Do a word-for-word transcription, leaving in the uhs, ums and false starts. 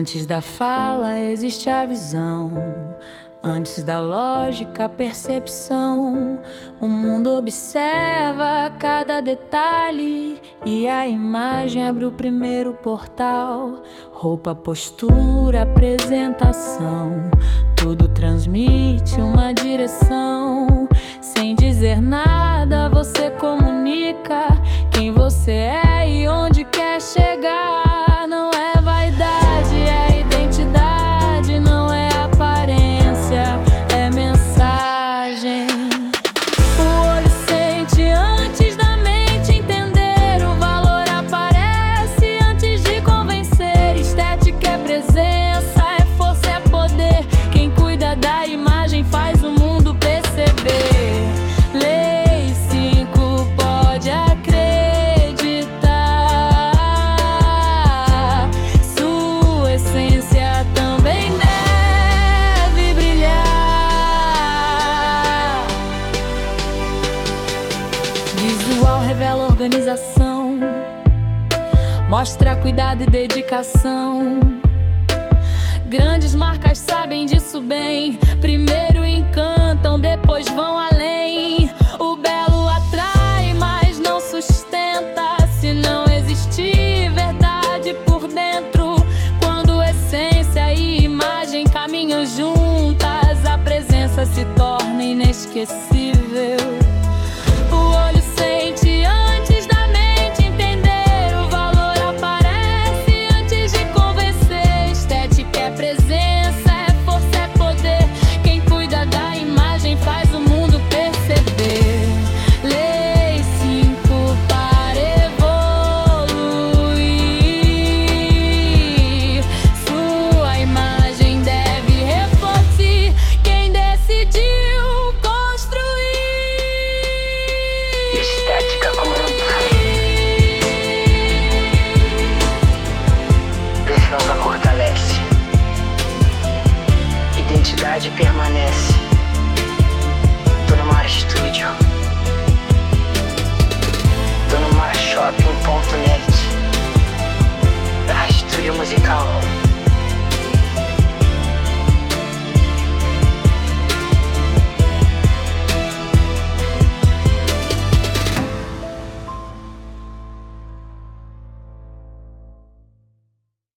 Antes da fala existe a visão, antes da lógica a percepção. O mundo observa cada detalhe e a imagem abre o primeiro portal. Roupa, postura, apresentação, tudo transmite uma direção. Sem dizer nada você comunica quem você é e onde quer chegar. Não é vaidade, é identidade, não é aparência, é mensagem. O olho sente antes da mente entender, o valor aparece antes de convencer. Estética é presença, é força, é poder. Quem cuida da imagem faz o mundo perceber. Lei cinco pode acreditar, sua essência também deve brilhar. Visual revela organização, mostra cuidado e dedicação. Grandes marcas sabem disso bem, primeiro encantam, depois vão além. O belo atrai, mas não sustenta se não existir verdade por dentro. Quando essência e imagem caminham juntas, a presença se torna inesquecível. O olho sente antes da mente entender, o valor aparece antes de convencer. Estética é presença, é força, é poder. Quem cuida da imagem faz o mundo perceber. Lei cinco para evoluir, sua imagem deve refletir quem decidiu construir. Estética comanda. Presença fortalece, identidade permanece. Tô no Mar Studio, tô no Mar Shopping ponto net. Estúdio musical.